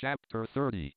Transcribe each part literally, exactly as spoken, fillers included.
Chapter thirty.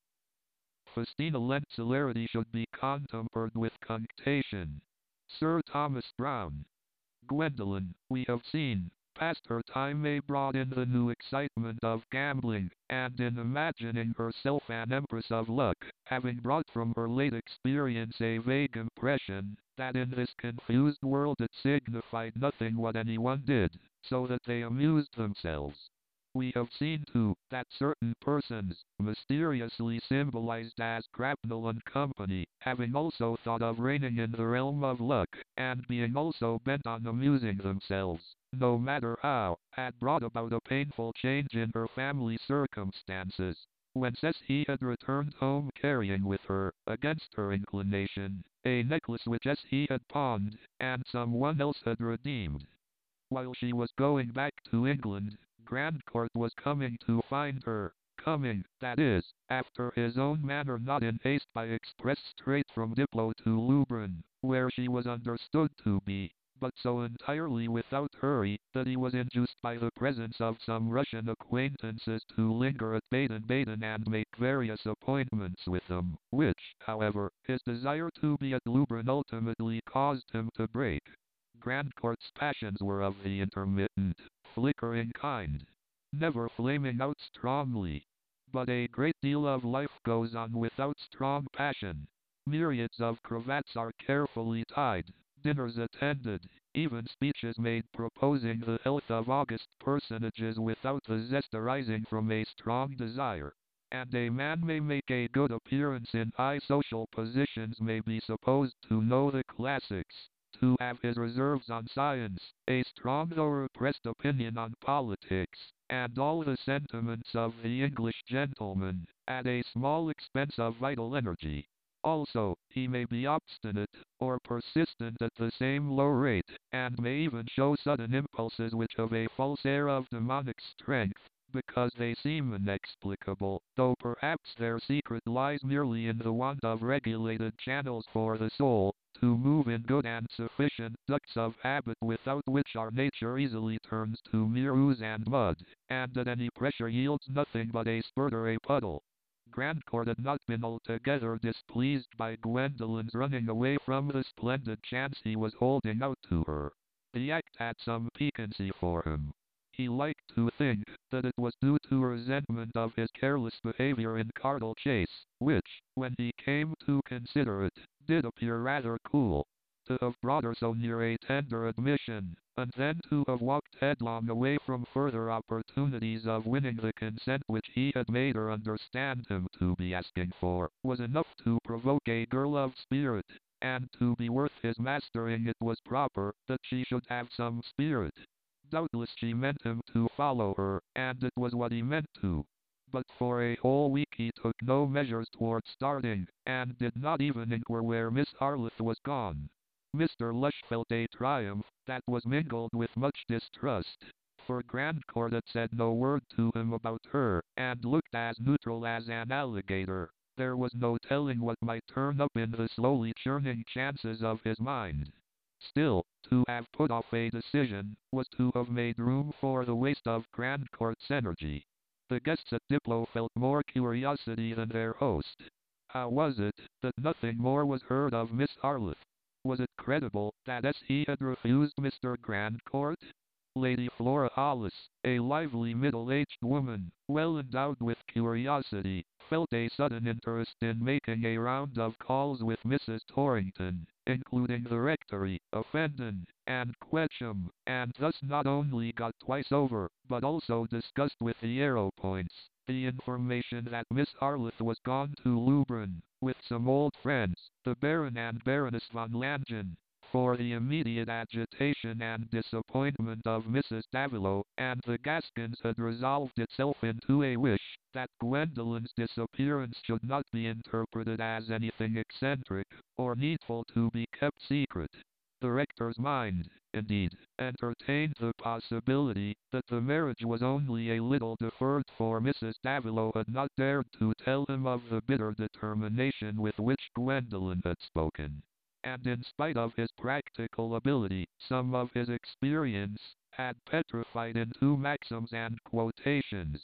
Festina lent celerity should be contempered with cunctation. Sir Thomas Browne. Gwendolen, we have seen, past her time may brought in the new excitement of gambling, and in imagining herself an empress of luck, having brought from her late experience a vague impression, that in this confused world it signified nothing what anyone did, so that they amused themselves. We have seen, too, that certain persons, mysteriously symbolized as Grapnel and Company, having also thought of reigning in the realm of luck, and being also bent on amusing themselves, no matter how, had brought about a painful change in her family circumstances, whence as he had returned home carrying with her, against her inclination, a necklace which as he had pawned, and someone else had redeemed. While she was going back to England, Grandcourt was coming to find her, coming, that is, after his own manner, not in haste, by express straight from Diplo to Lubrin, where she was understood to be, but so entirely without hurry, that he was induced by the presence of some Russian acquaintances to linger at Baden-Baden and make various appointments with them, which, however, his desire to be at Lubrin ultimately caused him to break. Grandcourt's passions were of the intermittent, flickering kind, never flaming out strongly. But a great deal of life goes on without strong passion. Myriads of cravats are carefully tied, dinners attended, even speeches made proposing the health of august personages without the zest arising from a strong desire. And a man may make a good appearance in high social positions, may be supposed to know the classics, to have his reserves on science, a strong though repressed opinion on politics, and all the sentiments of the English gentleman, at a small expense of vital energy. Also, he may be obstinate, or persistent at the same low rate, and may even show sudden impulses which have a false air of demonic strength, because they seem inexplicable, though perhaps their secret lies merely in the want of regulated channels for the soul, to move in good and sufficient ducts of habit, without which our nature easily turns to mere ooze and mud, and at any pressure yields nothing but a spurt or a puddle. Grandcourt had not been altogether displeased by Gwendolen's running away from the splendid chance he was holding out to her. The act had some piquancy for him. He liked to think that it was due to resentment of his careless behavior in Cardle Chase, which, when he came to consider it, did appear rather cool. To have brought her so near a tender admission, and then to have walked headlong away from further opportunities of winning the consent which he had made her understand him to be asking for, was enough to provoke a girl of spirit, and to be worth his mastering it was proper that she should have some spirit. Doubtless she meant him to follow her, and it was what he meant to. But for a whole week he took no measures toward starting, and did not even inquire where Miss Harleth was gone. Mister Lush felt a triumph that was mingled with much distrust, for Grandcourt had said no word to him about her, and looked as neutral as an alligator. There was no telling what might turn up in the slowly churning chances of his mind. Still, to have put off a decision, was to have made room for the waste of Grandcourt's energy. The guests at Diplo felt more curiosity than their host. How was it that nothing more was heard of Miss Harleth? Was it credible that as he had refused Mister Grandcourt? Lady Flora Hollis, a lively middle-aged woman, well endowed with curiosity, felt a sudden interest in making a round of calls with Missus Torrington, including the Rectory, Offendon, and Quetcham, and thus not only got twice over, but also discussed with the Arrowpoints the information that Miss Harleth was gone to Lubrin, with some old friends, the Baron and Baroness von Langen, for the immediate agitation and disappointment of Missus Davilo and the Gaskins had resolved itself into a wish that Gwendolen's disappearance should not be interpreted as anything eccentric, or needful to be kept secret. The rector's mind, indeed, entertained the possibility that the marriage was only a little deferred, for Missus Davilo had not dared to tell him of the bitter determination with which Gwendolen had spoken. And in spite of his practical ability, some of his experience had petrified into maxims and quotations.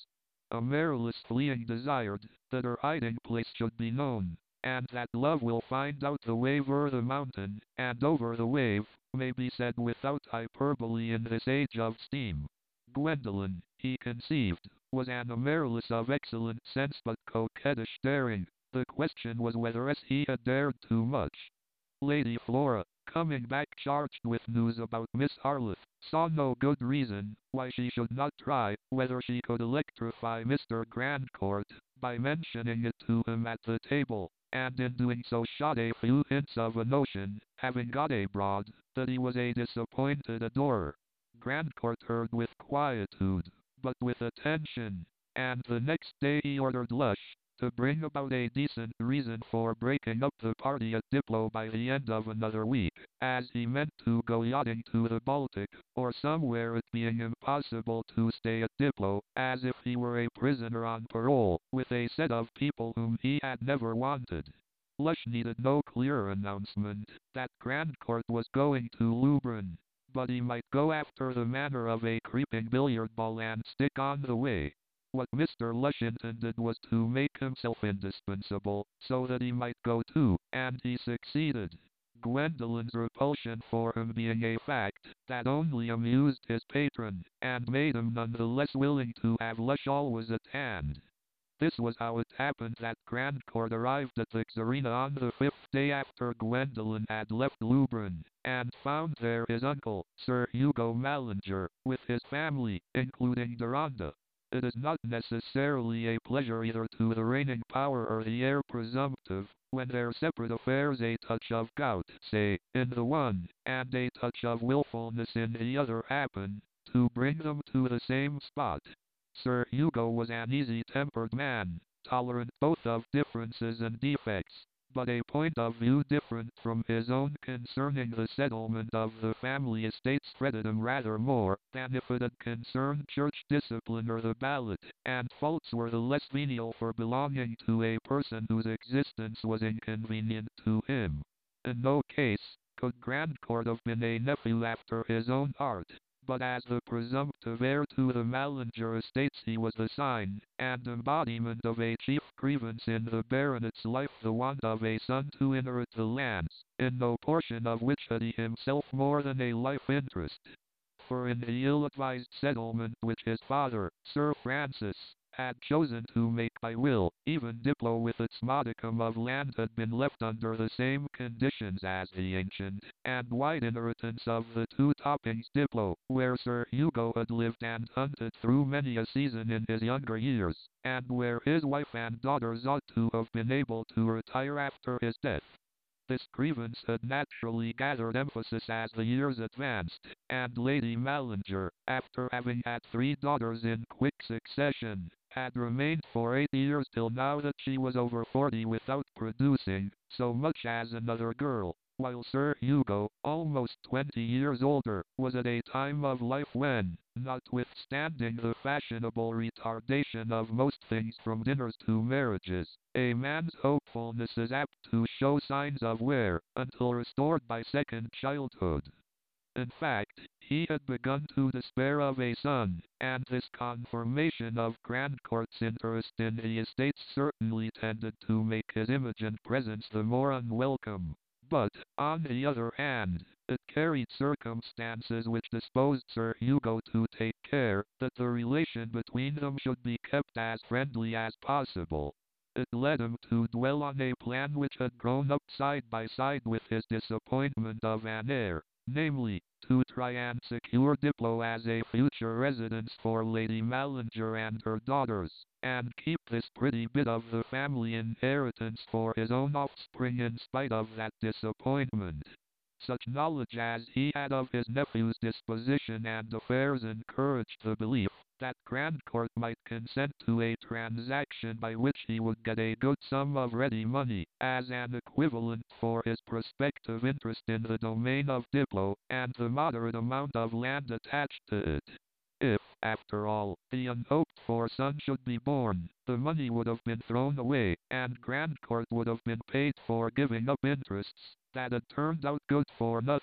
Amaryllis fleeing desired that her hiding place should be known, and that love will find out the way o'er the mountain, and over the wave, may be said without hyperbole in this age of steam. Gwendolen, he conceived, was an Amaryllis of excellent sense but coquettish daring. The question was whether as he had dared too much. Lady Flora, coming back charged with news about Miss Harleth, saw no good reason why she should not try whether she could electrify Mister Grandcourt by mentioning it to him at the table, and in doing so shot a few hints of a notion, having got abroad, that he was a disappointed adorer. Grandcourt heard with quietude, but with attention, and the next day he ordered Lush to bring about a decent reason for breaking up the party at Diplo by the end of another week, as he meant to go yachting to the Baltic, or somewhere, it being impossible to stay at Diplo, as if he were a prisoner on parole, with a set of people whom he had never wanted. Lush needed no clearer announcement that Grandcourt was going to Lubrin, but he might go after the manner of a creeping billiard ball and stick on the way. What Mister Lush intended was to make himself indispensable, so that he might go too, and he succeeded. Gwendolen's repulsion for him being a fact that only amused his patron, and made him none the less willing to have Lush always at hand. This was how it happened that Grandcourt arrived at the Czarina on the fifth day after Gwendolen had left Lubrin, and found there his uncle, Sir Hugo Mallinger, with his family, including Deronda. It is not necessarily a pleasure either to the reigning power or the heir presumptive, when their separate affairs, a touch of gout, say, in the one, and a touch of wilfulness in the other, happen to bring them to the same spot. Sir Hugo was an easy-tempered man, tolerant both of differences and defects, but a point of view different from his own concerning the settlement of the family estates fretted him rather more than if it had concerned church discipline or the ballot, and faults were the less venial for belonging to a person whose existence was inconvenient to him. In no case could Grandcourt have been a nephew after his own heart, but as the presumptive heir to the Mallinger estates he was the sign and embodiment of a chief grievance in the baronet's life, the want of a son to inherit the lands, in no portion of which had he himself more than a life interest. For in the ill-advised settlement which his father, Sir Francis, had chosen to make by will, even Diplo with its modicum of land had been left under the same conditions as the ancient and wide inheritance of the two Toppings Diplo, where Sir Hugo had lived and hunted through many a season in his younger years, and where his wife and daughters ought to have been able to retire after his death. This grievance had naturally gathered emphasis as the years advanced, and Lady Mallinger, after having had three daughters in quick succession, had remained for eight years till now that she was over forty without producing so much as another girl, while Sir Hugo, almost twenty years older, was at a time of life when, notwithstanding the fashionable retardation of most things from dinners to marriages, a man's hopefulness is apt to show signs of wear, until restored by second childhood. In fact, he had begun to despair of a son, and this confirmation of Grandcourt's interest in the estates certainly tended to make his image and presence the more unwelcome. But, on the other hand, it carried circumstances which disposed Sir Hugo to take care that the relation between them should be kept as friendly as possible. It led him to dwell on a plan which had grown up side by side with his disappointment of an heir, namely, to try and secure Diplo as a future residence for Lady Mallinger and her daughters, and keep this pretty bit of the family inheritance for his own offspring in spite of that disappointment. Such knowledge as he had of his nephew's disposition and affairs encouraged the belief that Grandcourt might consent to a transaction by which he would get a good sum of ready money, as an equivalent for his prospective interest in the domain of Diplo, and the moderate amount of land attached to it. If, after all, the unhoped-for son should be born, the money would have been thrown away, and Grandcourt would have been paid for giving up interests that had turned out good for nothing.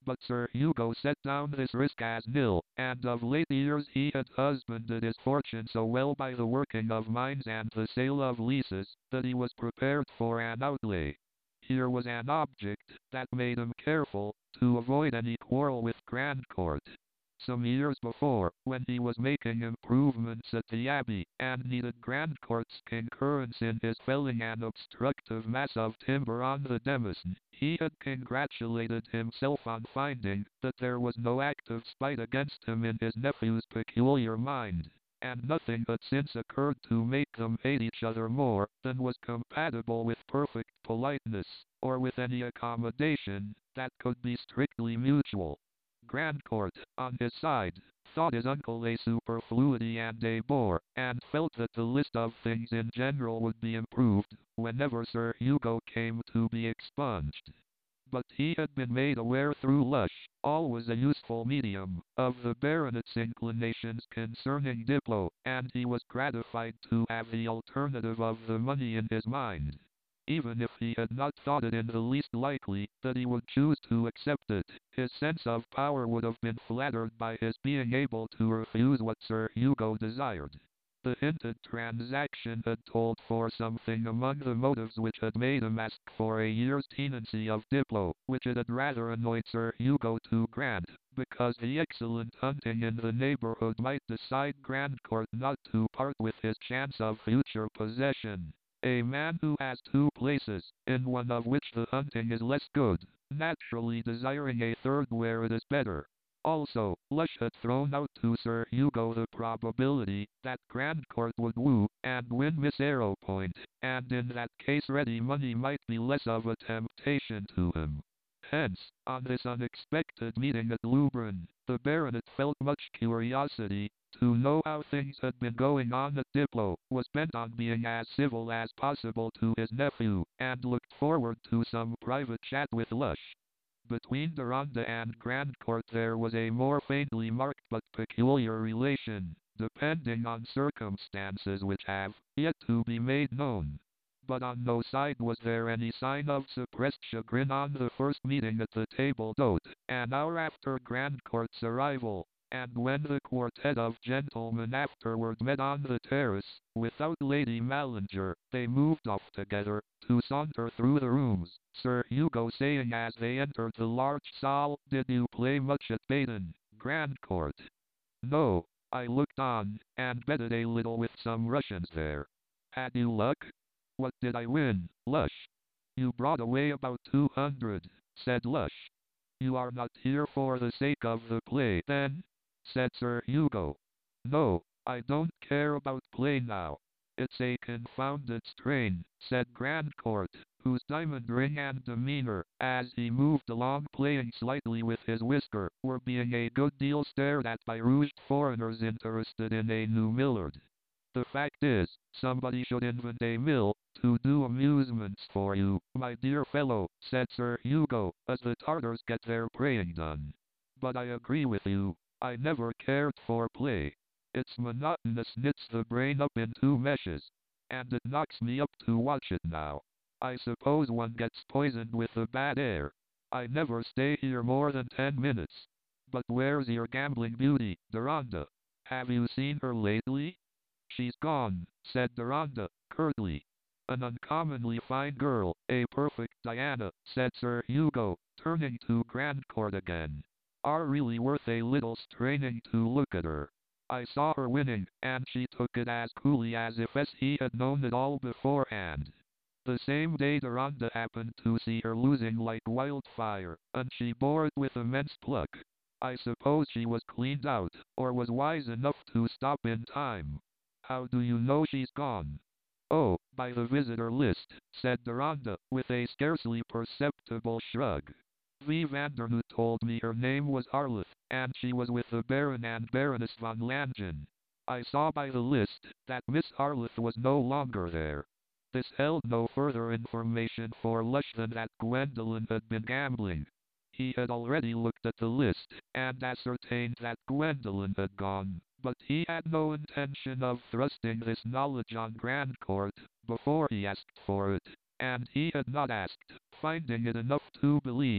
But Sir Hugo set down this risk as nil, and of late years he had husbanded his fortune so well by the working of mines and the sale of leases, that he was prepared for an outlay. Here was an object that made him careful to avoid any quarrel with Grandcourt. Some years before, when he was making improvements at the Abbey, and needed Grandcourt's concurrence in his felling an obstructive mass of timber on the demesne, he had congratulated himself on finding that there was no active spite against him in his nephew's peculiar mind, and nothing had since occurred to make them hate each other more than was compatible with perfect politeness, or with any accommodation that could be strictly mutual. Grandcourt, on his side, thought his uncle a superfluity and a bore, and felt that the list of things in general would be improved whenever Sir Hugo came to be expunged. But he had been made aware through Lush, always a useful medium, of the baronet's inclinations concerning Diplow, and he was gratified to have the alternative of the money in his mind. Even if he had not thought it in the least likely that he would choose to accept it, his sense of power would have been flattered by his being able to refuse what Sir Hugo desired. The hinted transaction had told for something among the motives which had made him ask for a year's tenancy of Diplow, which it had rather annoyed Sir Hugo to grant, because the excellent hunting in the neighbourhood might decide Grandcourt not to part with his chance of future possession. A man who has two places, in one of which the hunting is less good, naturally desiring a third where it is better. Also, Lush had thrown out to Sir Hugo the probability that Grandcourt would woo and win Miss Arrowpoint, and in that case ready money might be less of a temptation to him. Hence, on this unexpected meeting at Lubrin, the baronet felt much curiosity to know how things had been going on at Diplow, was bent on being as civil as possible to his nephew, and looked forward to some private chat with Lush. Between Deronda and Grandcourt there was a more faintly marked but peculiar relation, depending on circumstances which have yet to be made known. But on no side was there any sign of suppressed chagrin on the first meeting at the table d'hote, an hour after Grandcourt's arrival, and when the quartet of gentlemen afterward met on the terrace, without Lady Mallinger, they moved off together, to saunter through the rooms, Sir Hugo saying as they entered the large salle, "Did you play much at Baden, Grandcourt?" "No, I looked on, and betted a little with some Russians there." "Had you luck?" "What did I win, Lush?" "You brought away about two hundred, said Lush. "You are not here for the sake of the play, then?" said Sir Hugo. "No, I don't care about play now. It's a confounded strain," said Grandcourt, whose diamond ring and demeanour, as he moved along playing slightly with his whisker, were being a good deal stared at by rouged foreigners interested in a new Millard. "The fact is, somebody should invent a mill to do amusements for you, my dear fellow," said Sir Hugo, "as the Tartars get their praying done. But I agree with you. I never cared for play. It's monotonous, knits the brain up into meshes, and it knocks me up to watch it now. I suppose one gets poisoned with the bad air. I never stay here more than ten minutes. But where's your gambling beauty, Deronda? Have you seen her lately?" "She's gone," said Deronda, curtly. "An uncommonly fine girl, a perfect Diana," said Sir Hugo, turning to Grandcourt again. "Are really worth a little straining to look at her. I saw her winning, and she took it as coolly as if he had known it all beforehand. The same day Deronda happened to see her losing like wildfire, and she bore it with immense pluck. I suppose she was cleaned out, or was wise enough to stop in time." "How do you know she's gone?" "Oh, by the visitor list," said Deronda, with a scarcely perceptible shrug. "V. Vandernoot told me her name was Harleth, and she was with the Baron and Baroness von Langen. I saw by the list that Miss Harleth was no longer there." This held no further information for Lush than that Gwendolen had been gambling. He had already looked at the list, and ascertained that Gwendolen had gone, but he had no intention of thrusting this knowledge on Grandcourt, before he asked for it, and he had not asked, finding it enough to believe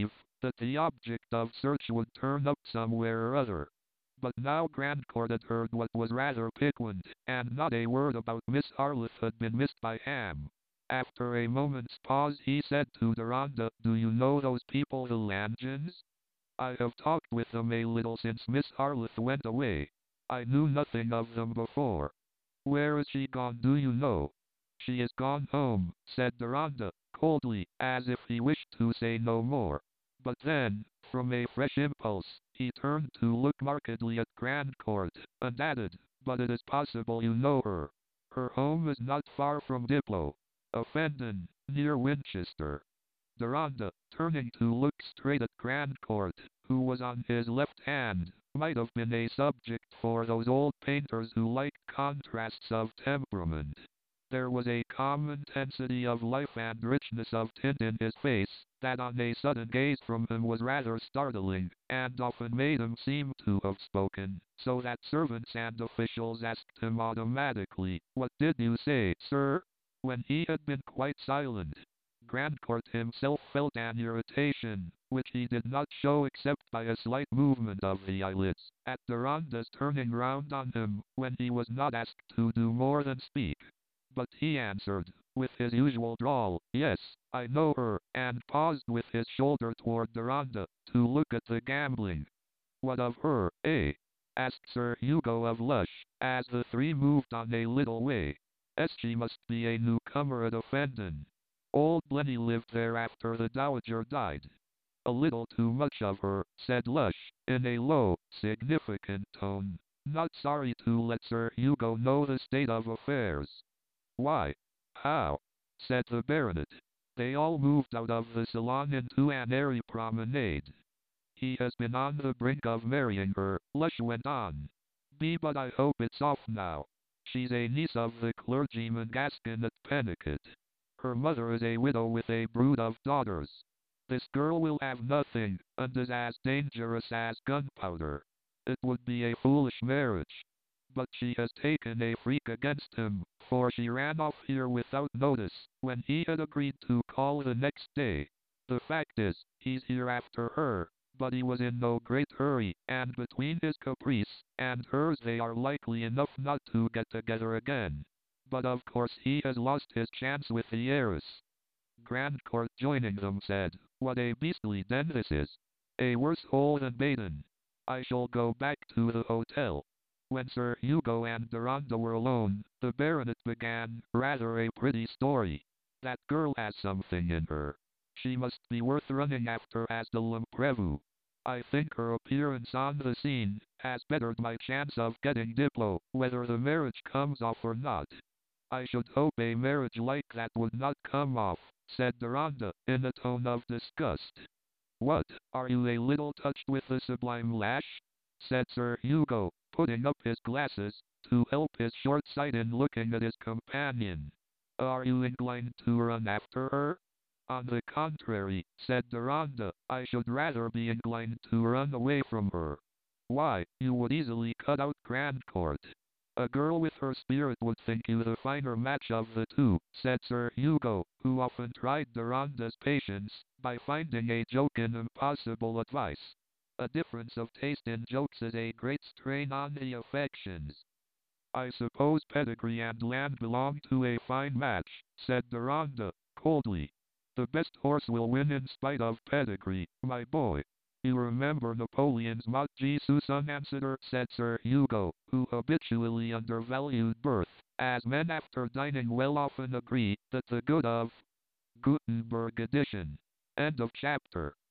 that the object of search would turn up somewhere or other. But now Grandcourt had heard what was rather piquant, and not a word about Miss Harleth had been missed by Ham. After a moment's pause he said to Deronda, "Do you know those people the Langens? I have talked with them a little since Miss Harleth went away. I knew nothing of them before. Where is she gone, do you know?" "She is gone home," said Deronda, coldly, as if he wished to say no more. But then, from a fresh impulse, he turned to look markedly at Grandcourt, and added, "But it is possible you know her. Her home is not far from Diplow, a Fendon, near Winchester." Deronda, turning to look straight at Grandcourt, who was on his left hand, might have been a subject for those old painters who liked contrasts of temperament. There was a calm intensity of life and richness of tint in his face, that on a sudden gaze from him was rather startling, and often made him seem to have spoken, so that servants and officials asked him automatically, "What did you say, sir?" When he had been quite silent, Grandcourt himself felt an irritation, which he did not show except by a slight movement of the eyelids, at Deronda's turning round on him, when he was not asked to do more than speak. But he answered, with his usual drawl, "Yes, I know her," and paused with his shoulder toward Deronda, to look at the gambling. "What of her, eh?" asked Sir Hugo of Lush, as the three moved on a little way. "S she must be a newcomer at Fendon. Old Blenny lived there after the Dowager died." "A little too much of her," said Lush, in a low, significant tone, not sorry to let Sir Hugo know the state of affairs. "Why? How?" said the baronet. They all moved out of the salon into an airy promenade. "He has been on the brink of marrying her," Lush went on. "B but I hope it's off now. She's a niece of the clergyman Gaskin at Pennicut. Her mother is a widow with a brood of daughters. This girl will have nothing, and is as dangerous as gunpowder. It would be a foolish marriage. But she has taken a freak against him, for she ran off here without notice, when he had agreed to call the next day. The fact is, he's here after her, but he was in no great hurry, and between his caprice and hers they are likely enough not to get together again. But of course he has lost his chance with the heiress." Grandcourt, joining them, said, "What a beastly den this is. A worse hole than Baden. I shall go back to the hotel." When Sir Hugo and Deronda were alone, the baronet began, "Rather a pretty story. That girl has something in her. She must be worth running after as the Lemprevu. I think her appearance on the scene has bettered my chance of getting Diplow, whether the marriage comes off or not." "I should hope a marriage like that would not come off," said Deronda, in a tone of disgust. "What, are you a little touched with the sublime lash?" said Sir Hugo, putting up his glasses, to help his short sight in looking at his companion. "Are you inclined to run after her?" "On the contrary," said Deronda, "I should rather be inclined to run away from her." "Why, you would easily cut out Grandcourt. A girl with her spirit would think you the finer match of the two," said Sir Hugo, who often tried Deronda's patience, by finding a joke in impossible advice. "A difference of taste in jokes is a great strain on the affections." "I suppose Pedigree and Land belong to a fine match," said Deronda, coldly. "The best horse will win in spite of Pedigree, my boy. You remember Napoleon's Mot Jesus unanswered," said Sir Hugo, who habitually undervalued birth, as men after dining well often agree that the good of Gutenberg edition. End of chapter.